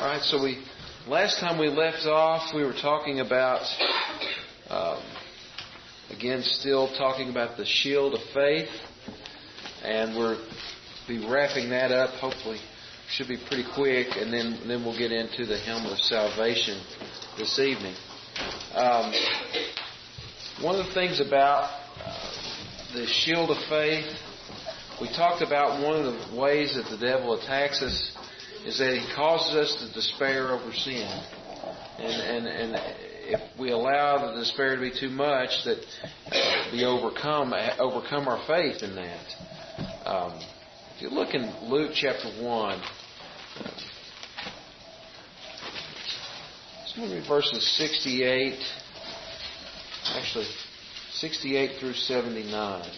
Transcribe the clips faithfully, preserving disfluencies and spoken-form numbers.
right, so we last time we left off, we were talking about, um, again, still talking about the shield of faith, and we'll be wrapping that up. Hopefully, should be pretty quick, and then then we'll get into the helmet of salvation this evening. Um, one of the things about uh, the shield of faith, we talked about one of the ways that the devil attacks us is that he causes us to despair over sin. And, and, and if we allow the despair to be too much, that uh, we overcome, overcome our faith in that. Um, if you look in Luke chapter one, it's going to be verses sixty-eight, actually sixty-eight through seventy-nine.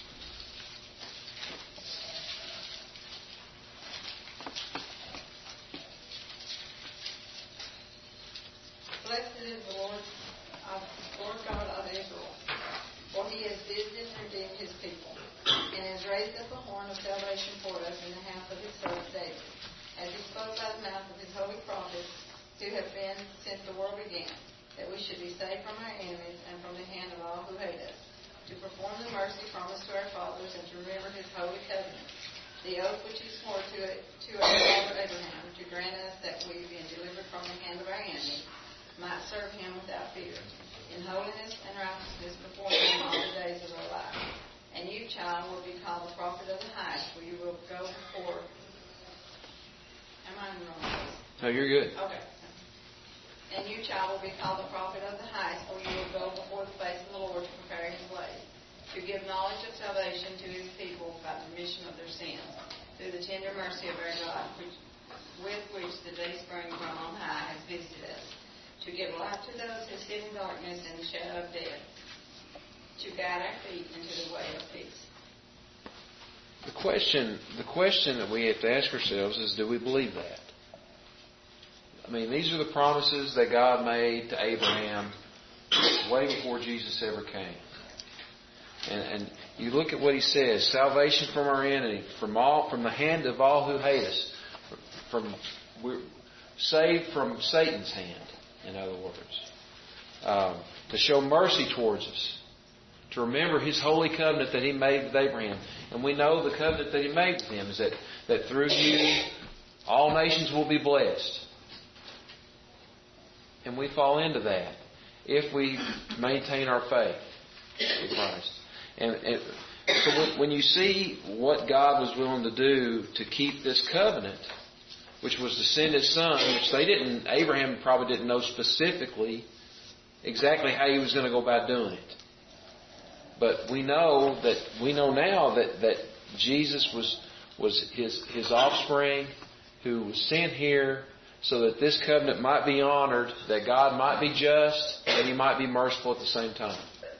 No, you're good. Okay. And you, child, will be called the prophet of the highest, for you will go before the face of the Lord to prepare His way, to give knowledge of salvation to His people by the remission of their sins, through the tender mercy of our God, which, with which the day spring from on high has visited us, to give light to those who sit in darkness and the shadow of death, to guide our feet into the way of peace. The question, the question that we have to ask ourselves is, do we believe that? I mean, these are the promises that God made to Abraham way before Jesus ever came. And, and you look at what He says: salvation from our enemy, from all, from the hand of all who hate us, from we're saved from Satan's hand. In other words, um, to show mercy towards us, to remember His holy covenant that He made with Abraham. And we know the covenant that He made with him is that, that through you all nations will be blessed. And we fall into that if we maintain our faith in Christ. And, and so when you see what God was willing to do to keep this covenant, which was to send His Son, which they didn't, Abraham probably didn't know specifically exactly how he was going to go about doing it. But we know that we know now that, that Jesus was was his his offspring who was sent here so that this covenant might be honored, that God might be just, and He might be merciful at the same time.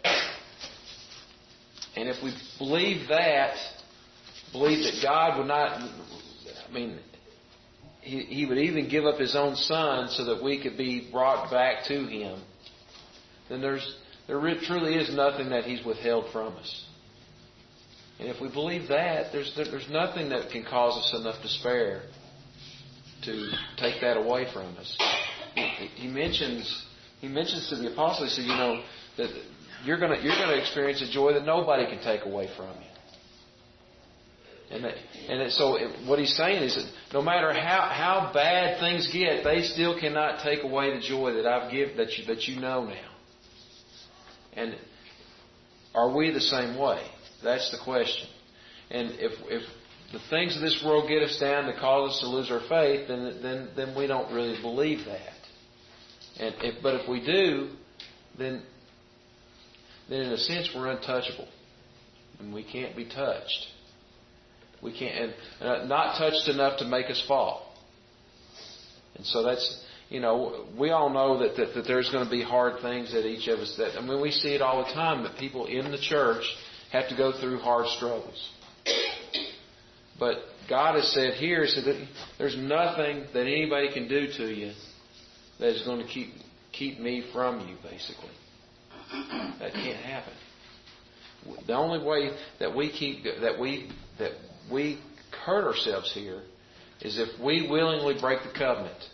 And if we believe that, believe that God would not, I mean, He, he would even give up His own Son so that we could be brought back to Him, then there's there truly is nothing that He's withheld from us. And if we believe that, there's there's nothing that can cause us enough despair to take that away from us. He, he mentions he mentions to the apostles, he said, you know, that you're gonna you're gonna experience a joy that nobody can take away from you. And that, and that, so it, what he's saying is that no matter how, how bad things get, they still cannot take away the joy that I've given that you that you know now. And are we the same way? That's the question. And if if the things of this world get us down to cause us to lose our faith, then then then we don't really believe that. And if, but if we do, then then in a sense we're untouchable, and we can't be touched. We can't, and not touched enough to make us fall. And so that's, you know, we all know that, that, that there's going to be hard things that each of us, that, I mean, we see it all the time, that people in the church have to go through hard struggles. But God has said here, He said that there's nothing that anybody can do to you that is going to keep keep me from you, basically. That can't happen. The only way that we keep that we that we hurt ourselves here is if we willingly break the covenant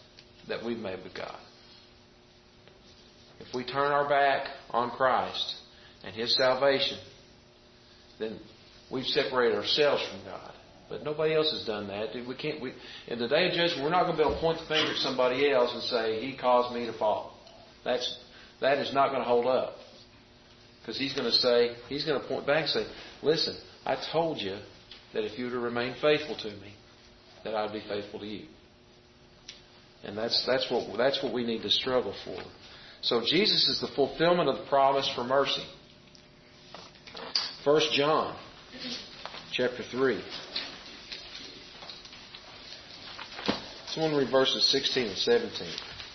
that we've made with God. If we turn our back on Christ and His salvation, then we've separated ourselves from God. But nobody else has done that. We can't. We, in the day of judgment, we're not going to be able to point the finger at somebody else and say, "He caused me to fall." That's that is not going to hold up, because He's going to say, He's going to point back and say, "Listen, I told you that if you were to remain faithful to me, that I'd be faithful to you." And that's that's what that's what we need to struggle for. So Jesus is the fulfillment of the promise for mercy. First John, chapter three. Someone read verses sixteen and seventeen.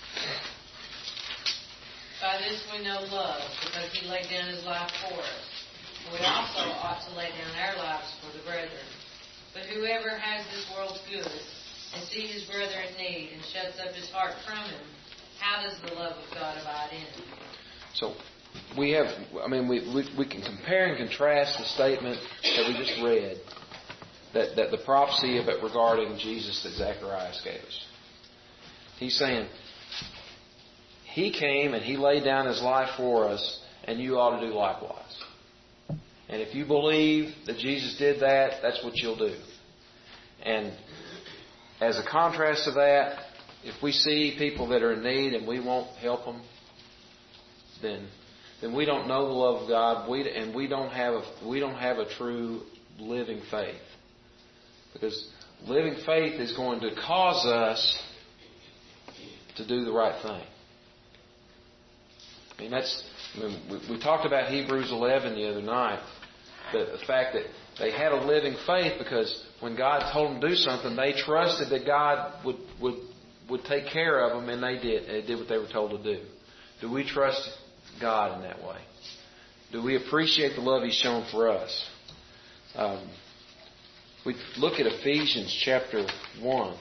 By this we know love, because He laid down His life for us. We also ought to lay down our lives for the brethren. But whoever has this world's good and sees his brother in need and shuts up his heart from him, how does the love of God abide in him? So we have, I mean, we, we we can compare and contrast the statement that we just read, that, that the prophecy of it regarding Jesus that Zacharias gave us. He's saying, He came and He laid down His life for us, and you ought to do likewise. And if you believe that Jesus did that, that's what you'll do. And as a contrast to that, if we see people that are in need and we won't help them, then then we don't know the love of God, we, and we don't have a, we don't have a true living faith. Because living faith is going to cause us to do the right thing. I mean, that's I mean, we, we talked about Hebrews eleven the other night. The, the fact that they had a living faith because when God told them to do something, they trusted that God would would would take care of them, and they did. They did what they were told to do. Do we trust God in that way? Do we appreciate the love He's shown for us? Um, we look at Ephesians chapter one.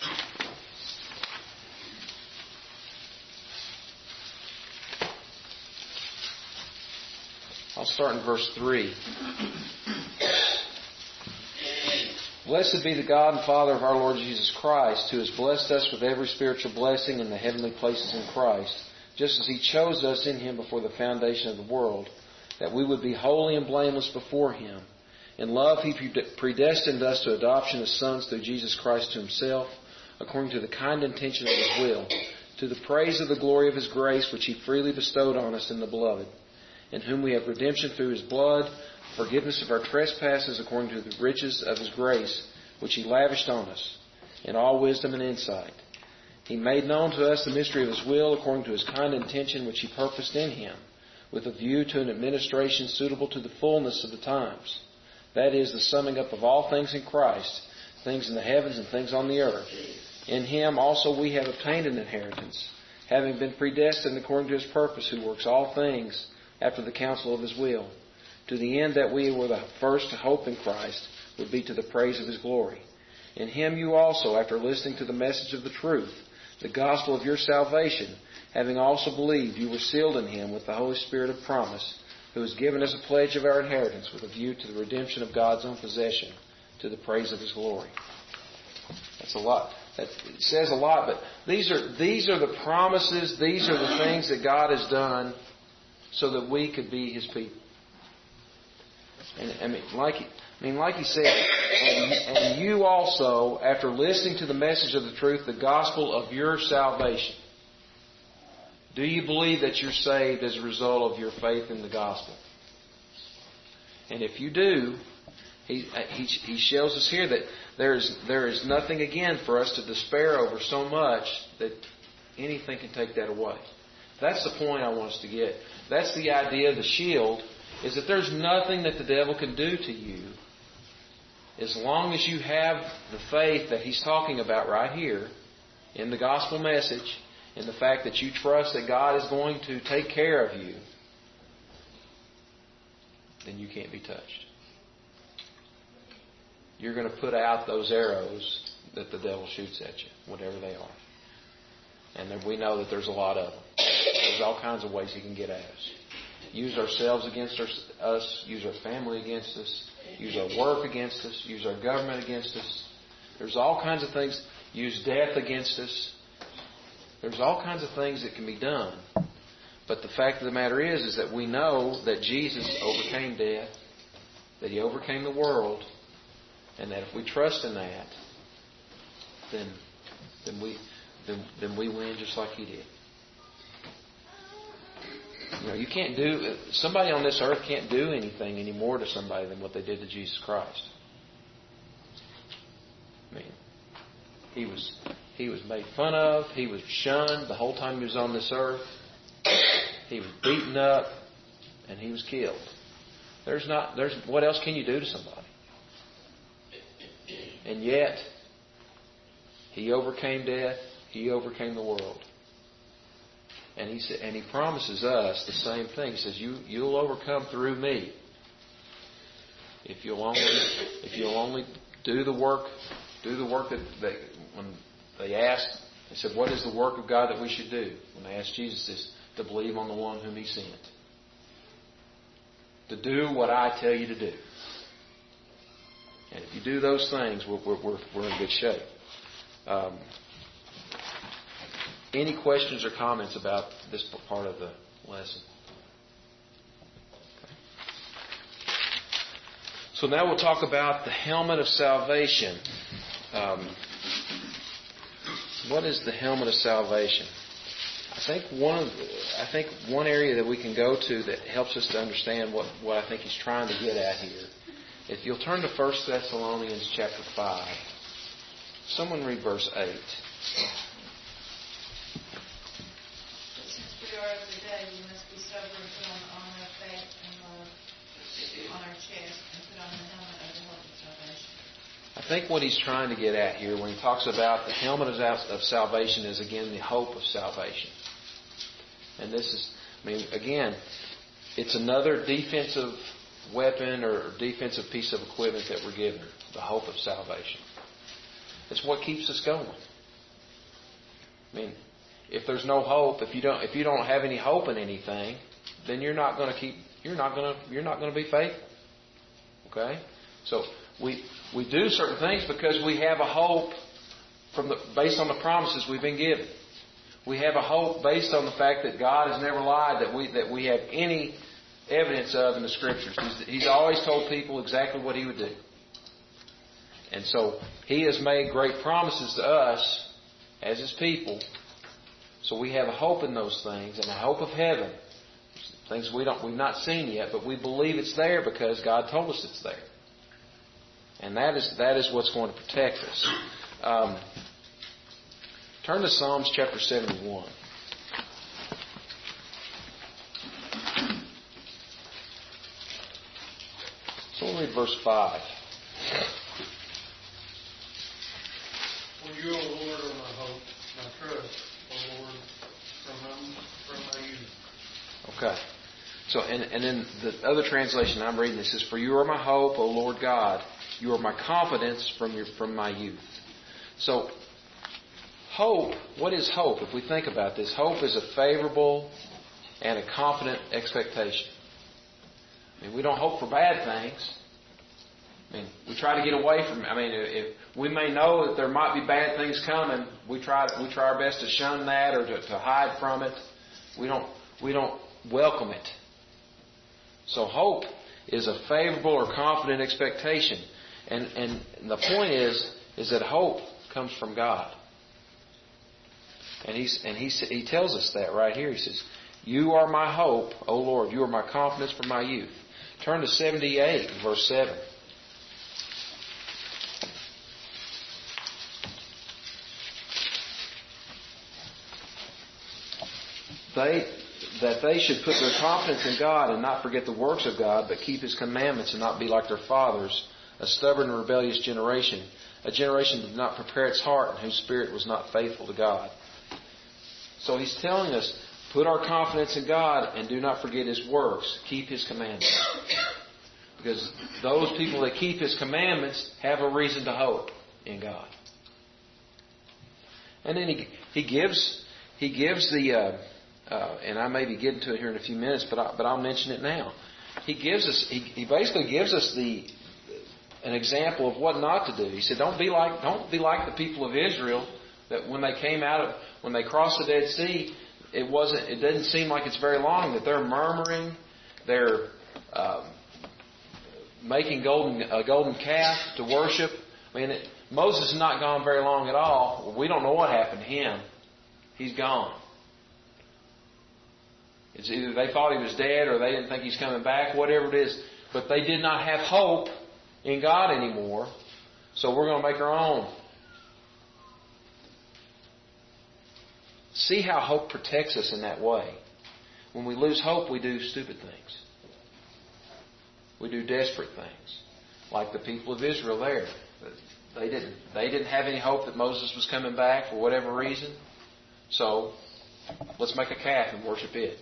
I'll start in verse three. Blessed be the God and Father of our Lord Jesus Christ, who has blessed us with every spiritual blessing in the heavenly places in Christ, just as He chose us in Him before the foundation of the world, that we would be holy and blameless before Him. In love He predestined us to adoption as sons through Jesus Christ to Himself, according to the kind intention of His will, to the praise of the glory of His grace, which He freely bestowed on us in the Beloved, in whom we have redemption through His blood, forgiveness of our trespasses according to the riches of His grace, which He lavished on us, in all wisdom and insight. He made known to us the mystery of His will, according to His kind intention, which He purposed in Him, with a view to an administration suitable to the fullness of the times. That is, the summing up of all things in Christ, things in the heavens and things on the earth. In Him also we have obtained an inheritance, having been predestined according to His purpose, who works all things after the counsel of His will, to the end that we were the first to hope in Christ would be to the praise of His glory. In Him you also, after listening to the message of the truth, the gospel of your salvation, having also believed, you were sealed in Him with the Holy Spirit of promise, who has given us a pledge of our inheritance with a view to the redemption of God's own possession, to the praise of His glory. That's a lot. That, it says a lot, but these are these are the promises, these are the things that God has done so that we could be His people. And I mean, like I mean, like He said, and, and you also, after listening to the message of the truth, the gospel of your salvation, do you believe that you're saved as a result of your faith in the gospel? And if you do, He He, he shows us here that there is there is nothing again for us to despair over so much that anything can take that away. That's the point I want us to get. That's the idea of the shield, is that there's nothing that the devil can do to you as long as you have the faith that he's talking about right here in the gospel message, in the fact that you trust that God is going to take care of you, then you can't be touched. You're going to put out those arrows that the devil shoots at you, whatever they are. And then we know that there's a lot of them. There's all kinds of ways he can get at us. Use ourselves against our, us. Use our family against us. Use our work against us. Use our government against us. There's all kinds of things. Use death against us. There's all kinds of things that can be done. But the fact of the matter is, is that we know that Jesus overcame death, that He overcame the world, and that if we trust in that, then then we then, then we win just like He did. You know, you can't do somebody on this earth can't do anything any more to somebody than what they did to Jesus Christ. I mean, He was He was made fun of, He was shunned the whole time He was on this earth. He was beaten up, and He was killed. There's not there's what else can you do to somebody? And yet, He overcame death, He overcame the world. And he said, and He promises us the same thing. He says, "You you'll overcome through Me if you'll only if you'll only do the work do the work that they, when they asked, they said, what is the work of God that we should do? When they asked Jesus this, to believe on the one whom He sent, to do what I tell you to do. And if you do those things, we're we're we're in good shape." Um, Any questions or comments about this part of the lesson? Okay. So now we'll talk about the helmet of salvation. Um, what is the helmet of salvation? I think one of the, I think one area that we can go to that helps us to understand what, what I think he's trying to get at here. If you'll turn to First Thessalonians chapter five. Someone read verse eight. Every day we must be sober and put on the armor of faith and love on our chest and put on the helmet of the hope of salvation. I think what he's trying to get at here when he talks about the helmet of salvation is again the hope of salvation. And this is, I mean, again, it's another defensive weapon or defensive piece of equipment that we're given, the hope of salvation. It's what keeps us going. I mean, if there's no hope, if you don't, if you don't have any hope in anything, then you're not going to keep, you're not going to, you're not going to be faithful. Okay, so we we do certain things because we have a hope from the based on the promises we've been given. We have a hope based on the fact that God has never lied, that we that we have any evidence of in the Scriptures. He's, he's always told people exactly what He would do, and so He has made great promises to us as His people. So we have a hope in those things and a hope of heaven. Things we don't, we've not seen yet, but we believe it's there because God told us it's there. And that is that is what's going to protect us. Um, turn to Psalms chapter seventy-one. So we'll read verse five. For You, O Lord, are my hope, my trust. O Lord, from, from my youth. Okay. So, and, and then the other translation I'm reading, it says, "For You are my hope, O Lord God. You are my confidence from your from my youth." So, hope, what is hope? If we think about this, hope is a favorable and a confident expectation. I mean, we don't hope for bad things. I mean, we try to get away from it. I mean, if we may know that there might be bad things coming, we try we try our best to shun that or to, to hide from it. We don't we don't welcome it. So hope is a favorable or confident expectation, and and the point is is that hope comes from God. And he's and he he tells us that right here. He says, "You are my hope, O Lord. You are my confidence from my youth." Turn to seventy-eight, verse seven. They, that they should put their confidence in God and not forget the works of God, but keep His commandments and not be like their fathers, a stubborn and rebellious generation, a generation that did not prepare its heart and whose spirit was not faithful to God. So He's telling us, put our confidence in God and do not forget His works. Keep His commandments. Because those people that keep His commandments have a reason to hope in God. And then He, he gives He gives the... Uh, Uh, and I may be getting to it here in a few minutes, but I, but I'll mention it now. He gives us. He, he basically gives us the an example of what not to do. He said, "Don't be like don't be like the people of Israel That when they came out of, when they crossed the Dead Sea, it wasn't, it didn't seem like it's very long, that they're murmuring, they're um, making golden a golden calf to worship. I mean, it, Moses has not gone very long at all. We don't know what happened to him. He's gone. It's either they thought he was dead or they didn't think he's coming back, whatever it is. But they did not have hope in God anymore. So we're going to make our own. See how hope protects us in that way. When we lose hope, we do stupid things. We do desperate things. Like the people of Israel there. They didn't, they didn't have any hope that Moses was coming back for whatever reason. So, let's make a calf and worship it.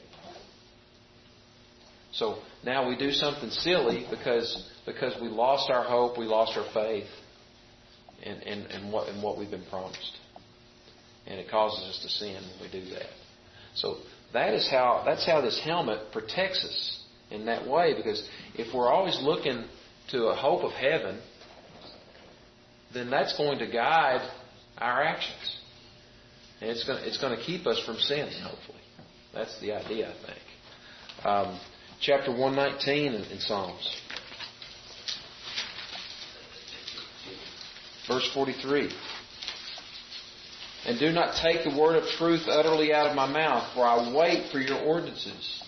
So, now we do something silly because because we lost our hope, we lost our faith in, in, in, what, in what we've been promised. And it causes us to sin when we do that. So, that is how that's how this helmet protects us in that way. Because if we're always looking to a hope of heaven, then that's going to guide our actions. And it's going to, it's going to keep us from sinning, hopefully. That's the idea, I think. Um, chapter one nineteen in, in Psalms. Verse forty-three. And do not take the word of truth utterly out of my mouth, for I wait for your ordinances.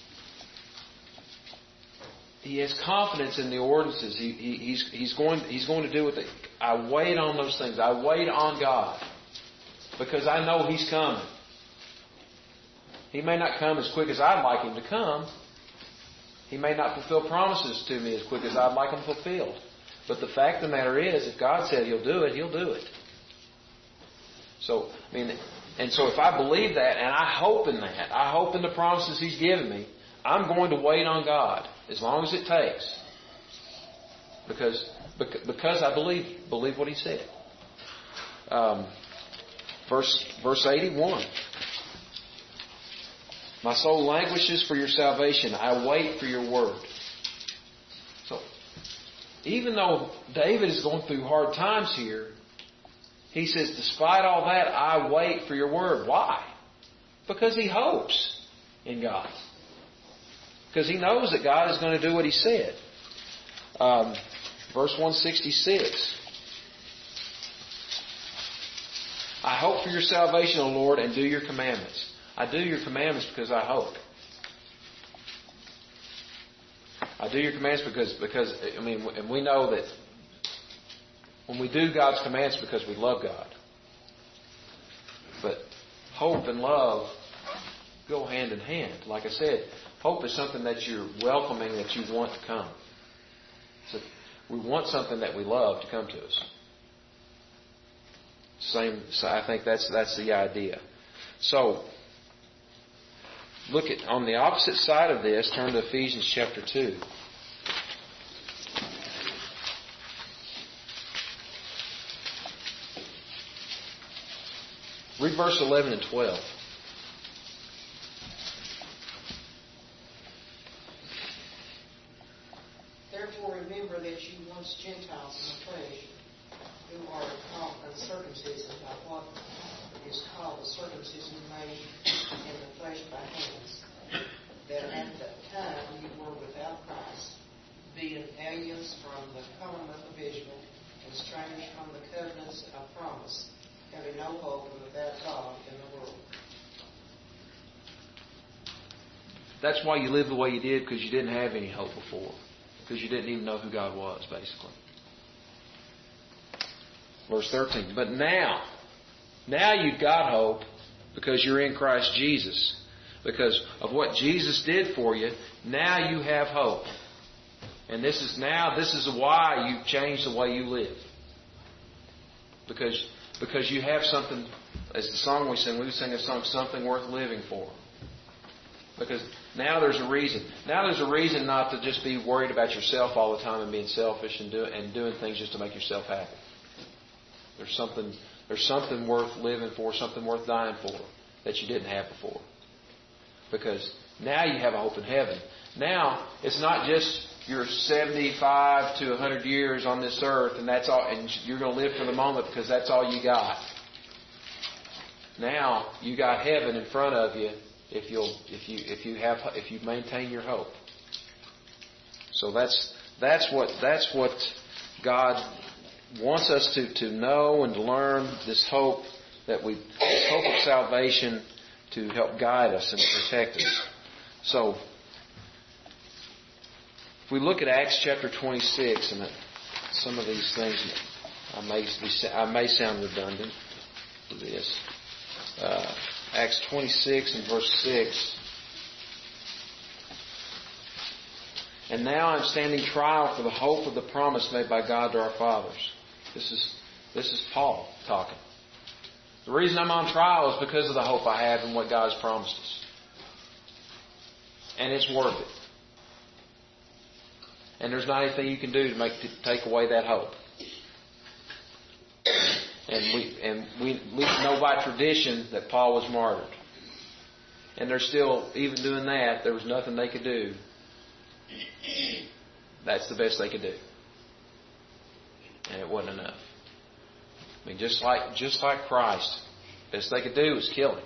He has confidence in the ordinances. He, he, he's, he's, going, he's going to do with it. I wait on those things. I wait on God. Because I know He's coming. He may not come as quick as I'd like Him to come. He may not fulfill promises to me as quick as I'd like them fulfilled. But the fact of the matter is, if God said He'll do it, He'll do it. So, I mean, and so if I believe that, and I hope in that, I hope in the promises He's given me, I'm going to wait on God as long as it takes. Because because I believe believe what He said. Um, verse verse eighty-one. My soul languishes for your salvation. I wait for your word. So, even though David is going through hard times here, he says, despite all that, I wait for your word. Why? Because he hopes in God. Because he knows that God is going to do what He said. Um, verse one sixty-six. I hope for your salvation, O Lord, and do your commandments. I do your commandments because I hope. I do your commands because, because I mean, and we know that when we do God's commands, it's because we love God. But hope and love go hand in hand. Like I said, hope is something that you're welcoming, that you want to come. So we want something that we love to come to us. Same. So I think that's that's the idea. So look at on the opposite side of this. Turn to Ephesians chapter two. Read verse eleven and twelve. Therefore remember that you once Gentiles in the flesh, who are called uncircumcision by what is called the circumcision made in the flesh by hands, that at that time you were without Christ, being aliens from the commonwealth of Israel, and strangers from the covenants of promise, having no hope and without God in the world. That's why you lived the way you did, because you didn't have any hope before. Because you didn't even know who God was, basically. Verse thirteen. But now, now you've got hope because you're in Christ Jesus. Because of what Jesus did for you, now you have hope. And this is now, this is why you've changed the way you live. Because, because you have something, as the song we sing, we sing a song, something worth living for. Because now there's a reason. Now there's a reason not to just be worried about yourself all the time and being selfish and, do, and doing things just to make yourself happy. There's something, there's something worth living for, something worth dying for that you didn't have before. Because now you have a hope in heaven. Now it's not just you're seventy-five to one hundred years on this earth and that's all, and you're going to live for the moment because that's all you got. Now you got heaven in front of you if you'll if you if you have if you maintain your hope. So that's that's what that's what God wants us to, to know and to learn, this hope that we this hope of salvation to help guide us and protect us. So if we look at Acts chapter twenty-six, and some of these things I may be, I may sound redundant to this. Uh, Acts twenty-six and verse six. And now I'm standing trial for the hope of the promise made by God to our fathers. This is this is Paul talking. The reason I'm on trial is because of the hope I have and what God has promised us. And it's worth it. And there's not anything you can do to make to take away that hope. And we and we, we know by tradition that Paul was martyred. And they're still, even doing that, there was nothing they could do. That's the best they could do. And it wasn't enough. I mean, just like just like Christ, best they could do was kill him.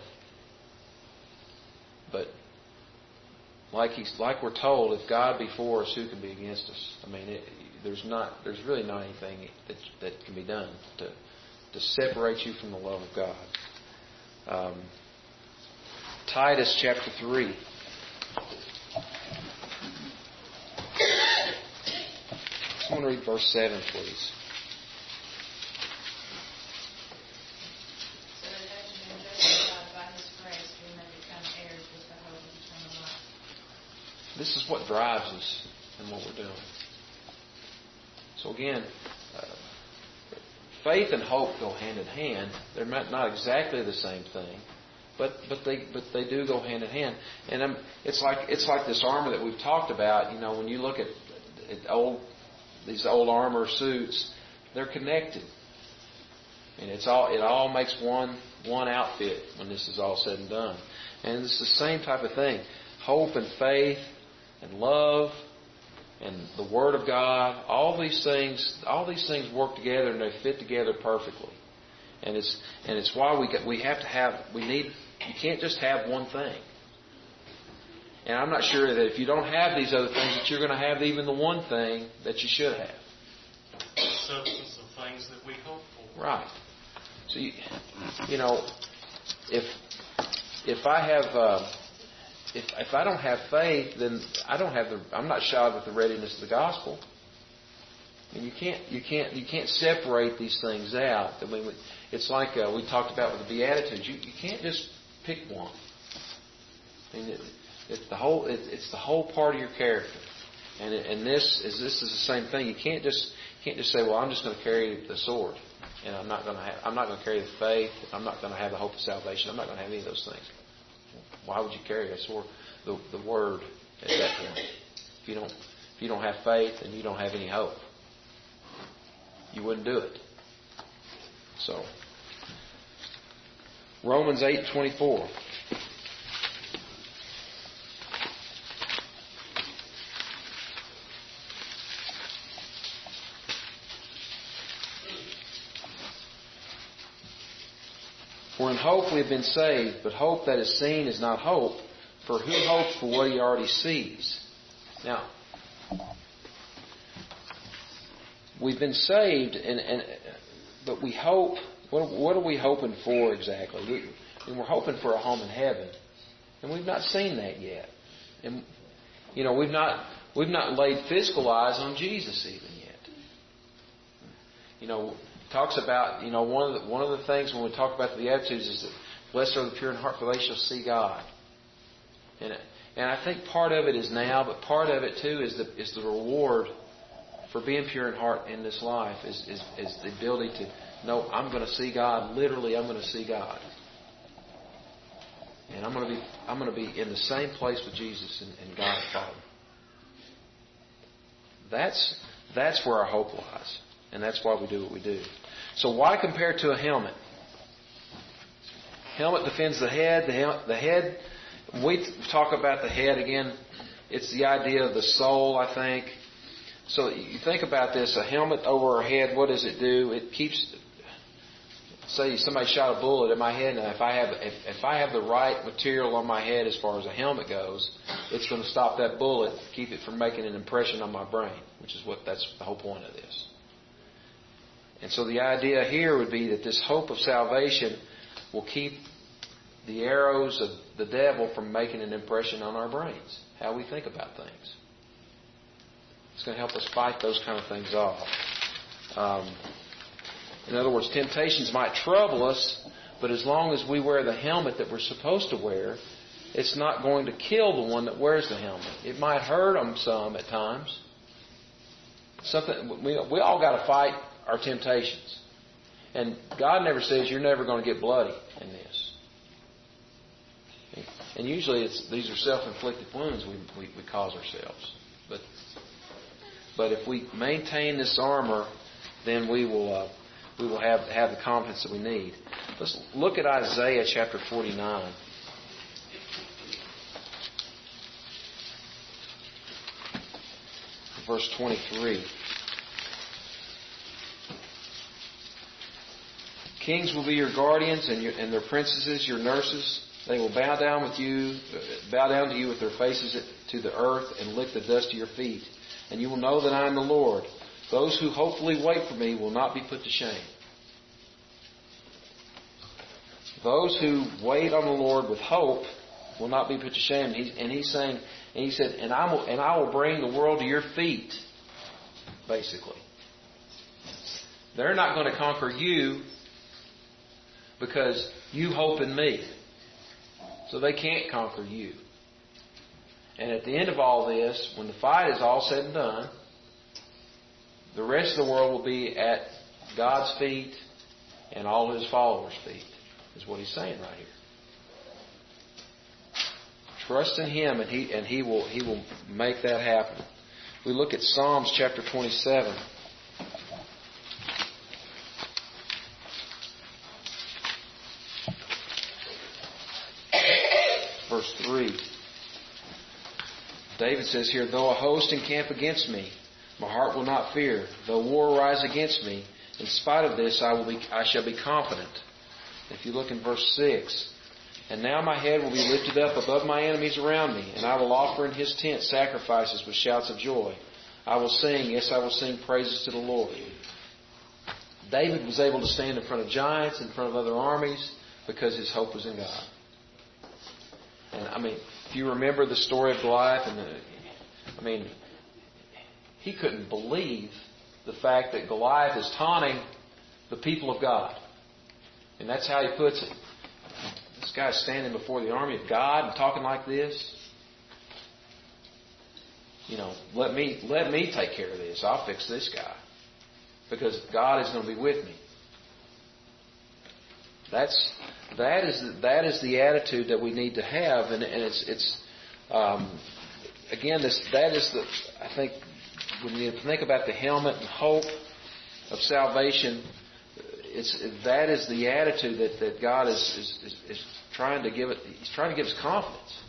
But like he's like we're told, if God be for us, who can be against us? I mean, it, there's not there's really not anything that that can be done to to separate you from the love of God. Um, Titus chapter three. I want to read verse seven, please. So that having been justified by His grace, we may become heirs with the hope of eternal life. This is what drives us in what we're doing. So again, uh, faith and hope go hand in hand. They're not, not exactly the same thing, but but they but they do go hand in hand. And um, it's like it's like this armor that we've talked about. You know, when you look at, at old these old armor suits, they're connected, and it's all it all makes one one outfit when this is all said and done. And it's the same type of thing: hope and faith and love and the Word of God. All these things, all these things work together and they fit together perfectly. And it's and it's why we get, we have to have we need you can't just have one thing. And I'm not sure that if you don't have these other things that you're going to have even the one thing that you should have. The substance of things that we hope for. Right. So you, you know, if if I have uh, if if I don't have faith, then I don't have the I'm not shod with the readiness of the gospel. And you can't you can't you can't separate these things out. I mean, it's like uh, we talked about with the Beatitudes. You you can't just pick one. I mean, it, it's the whole it, it's the whole part of your character. And it, and this is this is the same thing. You can't just you can't just say, well, I'm just going to carry the sword, and I'm not going to have I'm not going to carry the faith. I'm not going to have the hope of salvation. I'm not going to have any of those things. Why would you carry a sword? The the word at that point. If you don't if you don't have faith and you don't have any hope, you wouldn't do it. So, Romans eight twenty-four. For in hope we have been saved, but hope that is seen is not hope, for who hopes for what he already sees? Now, we've been saved, and, and but we hope. What, what are we hoping for exactly? We, and we're hoping for a home in heaven, and we've not seen that yet. And you know, we've not we've not laid physical eyes on Jesus even yet. You know, talks about you know one of the, one of the things when we talk about the Beatitudes is that blessed are the pure in heart, for they shall see God. And and I think part of it is now, but part of it too is the is the reward for being pure in heart in this life is, is, is the ability to know I'm going to see God. Literally, I'm going to see God, and I'm going to be I'm going to be in the same place with Jesus and, and God the Father. That's that's where our hope lies, and that's why we do what we do. So why compare it to a helmet? Helmet defends the head. The, hel- the head. When we talk about the head again, it's the idea of the soul, I think. So you think about this, a helmet over our head, what does it do? It keeps, say somebody shot a bullet at my head, and if I have if, if I have the right material on my head as far as a helmet goes, it's going to stop that bullet, keep it from making an impression on my brain, which is what that's the whole point of this. And so the idea here would be that this hope of salvation will keep the arrows of the devil from making an impression on our brains, how we think about things. It's going to help us fight those kind of things off. Um, in other words, temptations might trouble us, but as long as we wear the helmet that we're supposed to wear, it's not going to kill the one that wears the helmet. It might hurt them some at times. Something we, we all got to fight our temptations. And God never says you're never going to get bloody in this. And usually it's, these are self-inflicted wounds we, we, we cause ourselves. But but if we maintain this armor, then we will uh, we will have have the confidence that we need. Let's look at Isaiah chapter forty-nine. Verse twenty-three. Kings will be your guardians, and, your, and their princesses your nurses. They will bow down with you, bow down to you with their faces to the earth, and lick the dust of your feet. And you will know that I am the Lord. Those who hopefully wait for me will not be put to shame. Those who wait on the Lord with hope will not be put to shame. And, he, and he's saying, and he said, and I will, and I will bring the world to your feet. Basically, they're not going to conquer you because you hope in me. So they can't conquer you. And at the end of all this, when the fight is all said and done, the rest of the world will be at God's feet and all His followers' feet, is what He's saying right here. Trust in Him, and He and He will He will make that happen. We look at Psalms chapter twenty-seven. Verse three. David says here, though a host encamp against me, my heart will not fear. Though war rise against me, in spite of this I will be I shall be confident. If you look in verse six, and now my head will be lifted up above my enemies around me, and I will offer in His tent sacrifices with shouts of joy. I will sing, yes, I will sing praises to the Lord. David was able to stand in front of giants, in front of other armies, because his hope was in God. And I mean, if you remember the story of Goliath, and the, I mean, he couldn't believe the fact that Goliath is taunting the people of God. And that's how he puts it. This guy's standing before the army of God and talking like this. You know, let me let me take care of this. I'll fix this guy. Because God is going to be with me. That's that is that is the attitude that we need to have, and, and it's it's um, again this that is the I think when you think about the helmet and hope of salvation, it's that is the attitude that, that God is, is, is, is trying to give it. He's trying to give us confidence.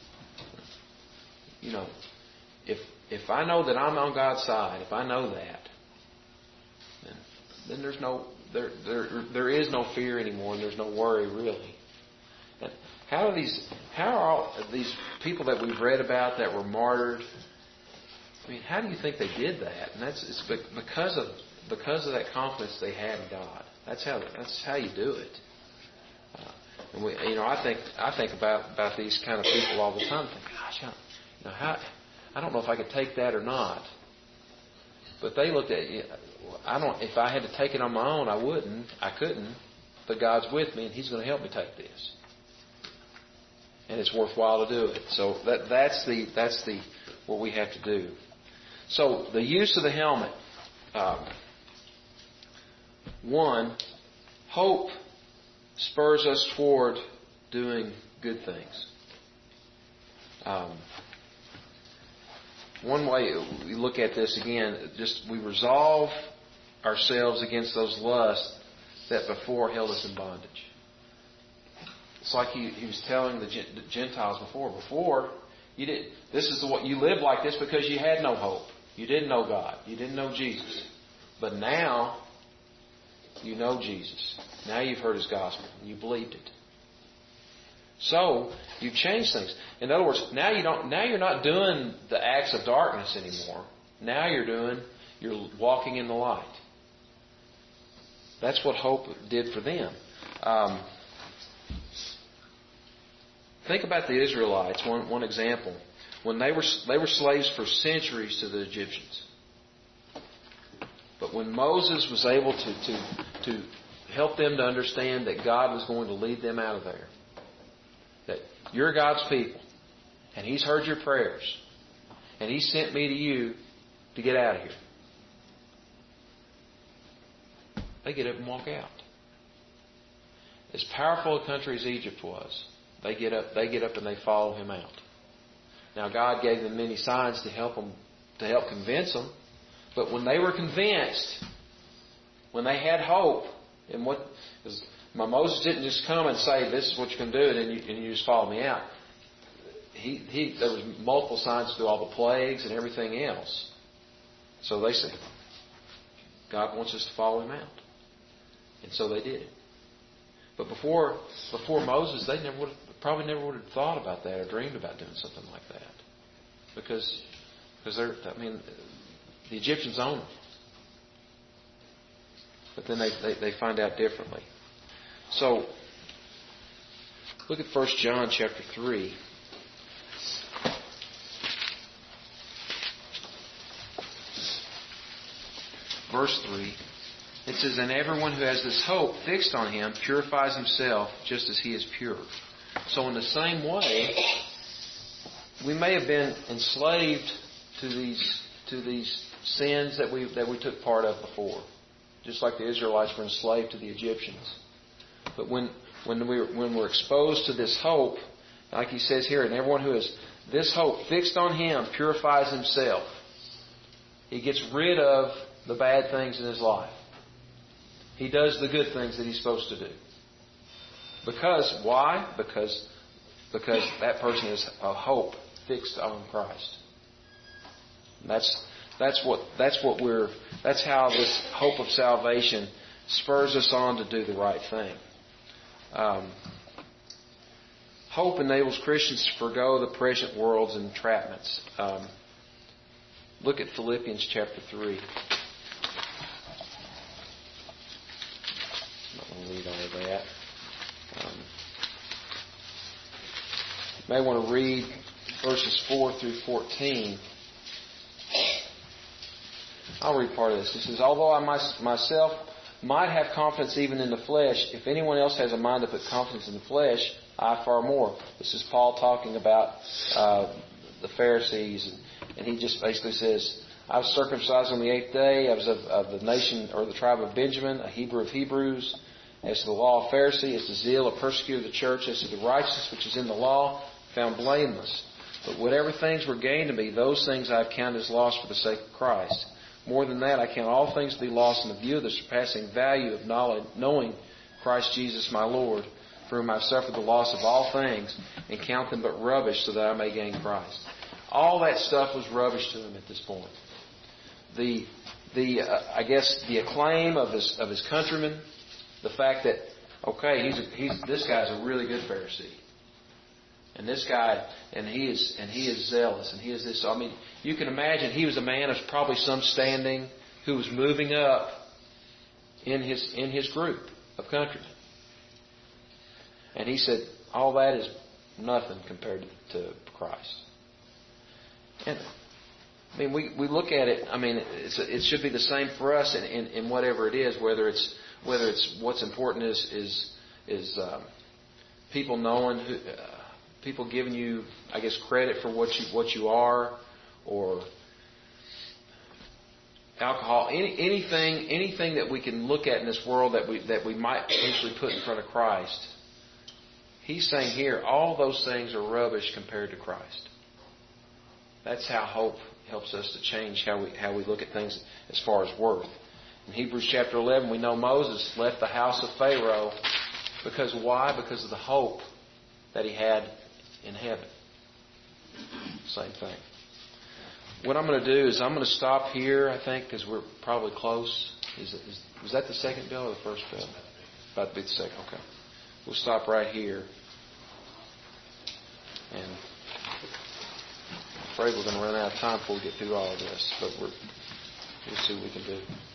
You know, if if I know that I'm on God's side, if I know that, then then there's no there there there is no fear anymore, and there's no worry really. And how are these how are all these people that we've read about that were martyred? I mean, how do you think they did that? And that's it's because of because of that confidence they had in God. That's how that's how you do it. Uh, and we, you know, I think I think about, about these kind of people all the time. I think, gosh, I, you know, how I don't know if I could take that or not. But they looked at it. I don't. If I had to take it on my own, I wouldn't. I couldn't. But God's with me, and He's going to help me take this. And it's worthwhile to do it. So that that's the that's the what we have to do. So the use of the helmet. Um, one, hope spurs us toward doing good things. Um, one way we look at this again, just we resolve ourselves against those lusts that before held us in bondage. It's like he, he was telling the Gentiles before. Before, you did. This is the what you lived like this because you had no hope. You didn't know God. You didn't know Jesus. But now, You know Jesus. Now you've heard His gospel. You believed it. So you've changed things. In other words, now you don't. Now you're not doing the acts of darkness anymore. Now you're doing. You're walking in the light. That's what hope did for them. Um, think about the Israelites. One one example. When they were they were slaves for centuries to the Egyptians. But when Moses was able to, to, to help them to understand that God was going to lead them out of there, that you're God's people, and He's heard your prayers, and He sent me to you to get out of here, they get up and walk out. As powerful a country as Egypt was, they get up, they get up and they follow Him out. Now God gave them many signs to help them, to help convince them. But when they were convinced, when they had hope, and what my Moses didn't just come and say, "This is what you can do," and then you, and you just follow me out. He, he, there was multiple signs through all the plagues and everything else. So they said, God wants us to follow Him out, and so they did. But before before Moses, they never would have, probably never would have thought about that or dreamed about doing something like that, because because they're I mean. The Egyptians own them. But then they, they, they find out differently. So, look at First John chapter three. Verse three. It says, "And everyone who has this hope fixed on Him purifies himself just as He is pure." So in the same way, we may have been enslaved to these to these sins that we that we took part of before, just like the Israelites were enslaved to the Egyptians. But when when we when we're exposed to this hope, like he says here, and everyone who has this hope fixed on Him purifies himself. He gets rid of the bad things in his life. He does the good things that he's supposed to do. Because why? Because because that person has a hope fixed on Christ. That's That's what that's what we're that's how this hope of salvation spurs us on to do the right thing. Um, hope enables Christians to forgo the present world's entrapments. Um, look at Philippians chapter three. I'm not going to read all of that. Um, you may want to read verses four through fourteen. I'll read part of this. It says, "Although I myself might have confidence even in the flesh, if anyone else has a mind to put confidence in the flesh, I far more." This is Paul talking about uh, the Pharisees. And, and he just basically says, "I was circumcised on the eighth day. I was of, of the nation or the tribe of Benjamin, a Hebrew of Hebrews. As to the law of Pharisee, as to zeal, a persecutor of the church, as to the righteousness which is in the law, found blameless. But whatever things were gained to me, those things I have counted as loss for the sake of Christ. More than that, I count all things to be lost in the view of the surpassing value of knowledge, knowing Christ Jesus my Lord, for whom I have suffered the loss of all things, and count them but rubbish, so that I may gain Christ." All that stuff was rubbish to him at this point. The, the uh, I guess, the acclaim of his of his countrymen, the fact that, okay, he's a, he's this guy's a really good Pharisee. And this guy, and he is, and he is zealous, and he is this. I mean, you can imagine he was a man of probably some standing who was moving up in his in his group of countrymen. And he said, all that is nothing compared to Christ. And I mean, we, we look at it. I mean, it's, it should be the same for us in, in, in whatever it is. Whether it's whether it's what's important is is is um, people knowing who. Uh, People giving you, I guess, credit for what you what you are, or alcohol, any, anything, anything that we can look at in this world that we that we might potentially put in front of Christ. He's saying here, all those things are rubbish compared to Christ. That's how hope helps us to change how we how we look at things as far as worth. In Hebrews chapter eleven, we know Moses left the house of Pharaoh because why? Because of the hope that he had in heaven. Same thing. What I'm going to do is I'm going to stop here, I think, because we're probably close. Is, is Was that the second bill or the first bill? About to be the second. Okay. We'll stop right here. And I'm afraid we're going to run out of time before we get through all of this, but we're, we'll see what we can do.